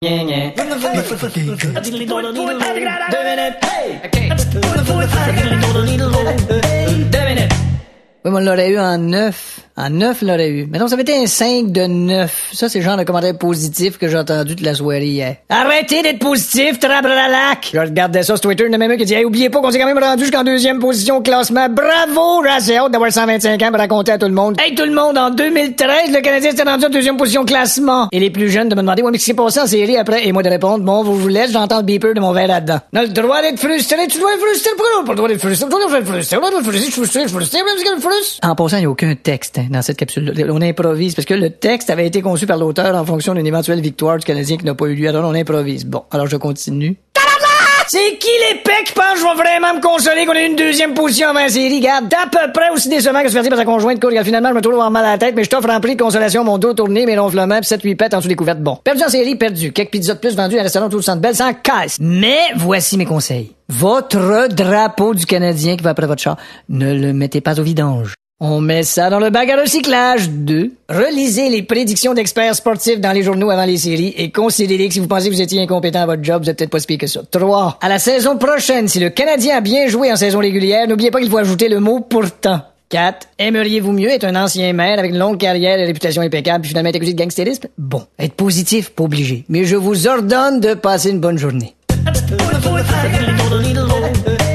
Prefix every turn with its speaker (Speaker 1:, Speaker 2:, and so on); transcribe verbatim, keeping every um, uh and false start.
Speaker 1: Oui, mais on l'aurait eu en neuf. En neuf, on l'aurait eu. Mais non, ça avait été un cinq de neuf. Ça, c'est le genre de commentaire positif que j'ai entendu toute la soirée hier. Arrêtez d'être positif, trabralac! Je regardais ça sur Twitter, il y en a même un qui dit « Hey, oubliez pas qu'on s'est quand même rendu jusqu'en deuxième position au classement. Bravo! J'ai assez hâte d'avoir cent vingt-cinq ans pour raconter à tout le monde. » Hey, tout le monde, en deux mille treize, le Canadien s'était rendu en deuxième position au classement. Et les plus jeunes de me demander « Ouais, mais qu'est-ce qui s'est passé en série après? » Et moi de répondre « Bon, vous vous laisse, j'entends le beeper de mon verre là-dedans. » On a le droit d'être frustré, tu dois être frustré. Pourquoi on n'a pas le droit d'être frustré? Tu dois être frustré, tu dois être frustré, je suis frustré, je suis frustré, je suis frustré. En passant, il n'y a aucun texte hein, dans cette capsule-là. On improvise, parce que le texte avait été conçu par l'auteur en fonction d'une éventuelle victoire du Canadien qui n'a pas eu lieu. Alors on improvise. Bon, alors je continue. C'est qui les pecs qui pense que je vais vraiment me consoler qu'on ait une deuxième position avant la série? Regarde, d'à peu près aussi décevant que se faire dire par sa conjointe, cool, finalement, je me trouve avoir mal à la tête, mais je t'offre rempli de consolation, mon dos tourné, mes ronflements, pis sept huit pètes en dessous des couvertes. Bon. Perdu en série, perdu. Quelques pizzas de plus vendues à un restaurant tout le centre belle, sans caisse. Mais voici mes conseils. Votre drapeau du Canadien qui va après votre char, ne le mettez pas au vidange. On met ça dans le bac à recyclage. deux. Relisez les prédictions d'experts sportifs dans les journaux avant les séries et considérez que si vous pensez que vous étiez incompétent à votre job, vous êtes peut-être pas si pire que ça. trois. À la saison prochaine, si le Canadien a bien joué en saison régulière, n'oubliez pas qu'il faut ajouter le mot « pourtant ». quatre. Aimeriez-vous mieux être un ancien maire avec une longue carrière et réputation impeccable puis finalement être accusé de gangstérisme? Bon, être positif, pas obligé. Mais je vous ordonne de passer une bonne journée.